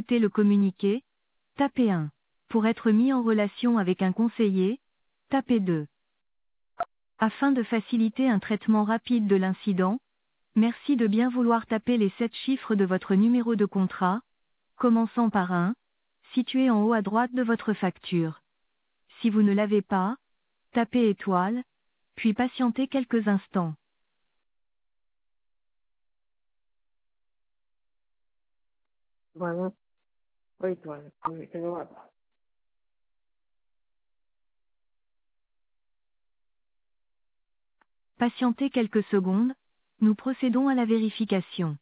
écouter le communiqué, tapez 1. Pour être mis en relation avec un conseiller, tapez 2. Afin de faciliter un traitement rapide de l'incident, merci de bien vouloir taper les 7 chiffres de votre numéro de contrat, commençant par 1, situé en haut à droite de votre facture. Si vous ne l'avez pas, tapez étoile, puis patientez quelques instants. Voilà. Oui, toi. Oui, c'est vrai. Patientez quelques secondes, nous procédons à la vérification.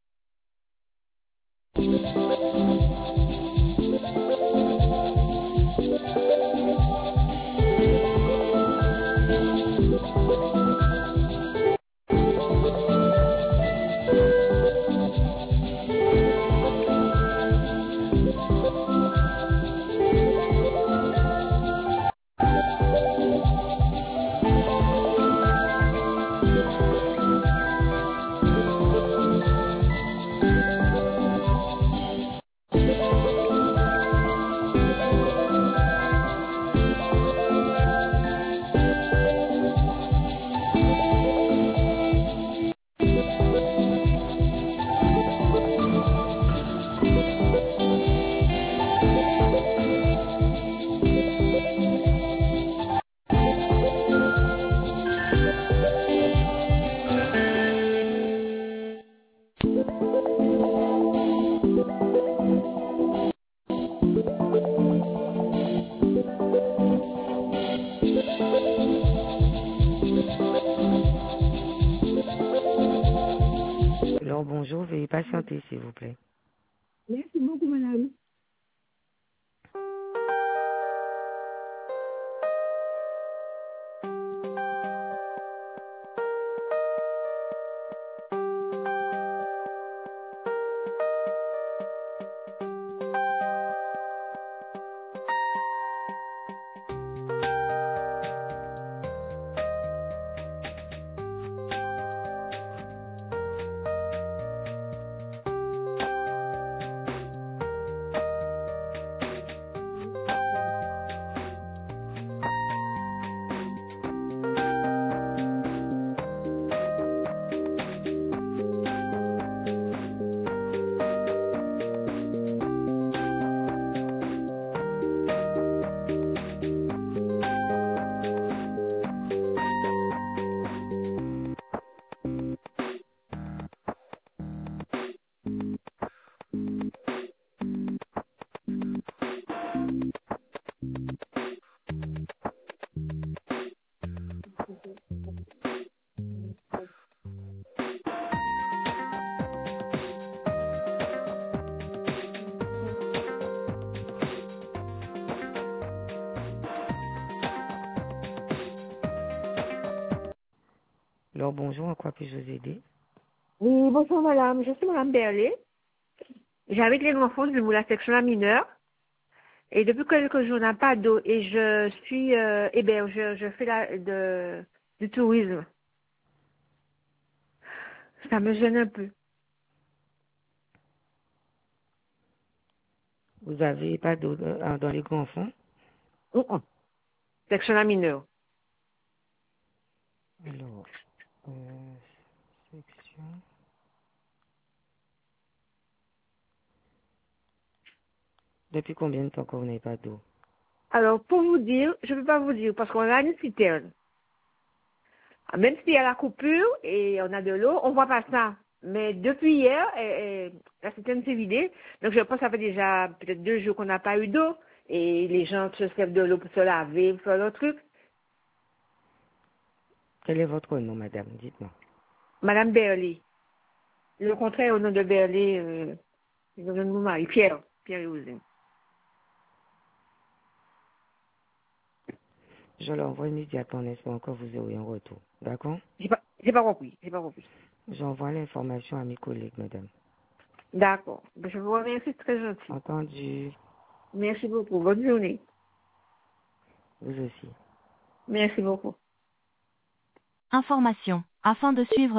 Alors bonjour, veuillez patienter s'il vous plaît. Merci beaucoup, madame. Alors bonjour, en quoi puis-je vous aider? Oui, bonjour, madame. Je suis madame Berlé. J'habite les enfants de la section mineure. Et depuis quelques jours, on n'a pas d'eau. Et je suis hébergeur. Je fais du tourisme. Ça me gêne un peu. Vous n'avez pas d'eau dans les grands fonds? Section mineure. Alors, section... Depuis combien de temps que vous n'avez pas d'eau? Alors, pour vous dire, je ne peux pas vous dire, parce qu'on a une citerne. Même s'il y a la coupure et on a de l'eau, on voit pas ça. Mais depuis hier, la citerne s'est vidée. Donc je pense que ça fait déjà peut-être 2 jours qu'on n'a pas eu d'eau. Et les gens se servent de l'eau pour se laver, pour faire leur truc. Quel est votre nom, madame? Dites-moi. Madame Berlé. Le contraire au nom de Berlé, le nom de mon mari, Pierre. Pierre Youzin. Je l'envoie immédiatement en espérant que vous aurez un retour. D'accord? J'ai pas compris. J'ai pas compris. J'envoie l'information à mes collègues, madame. D'accord. Je vous remercie, très gentil. Entendu. Merci beaucoup. Bonne journée. Vous aussi. Merci beaucoup. Information. Afin de suivre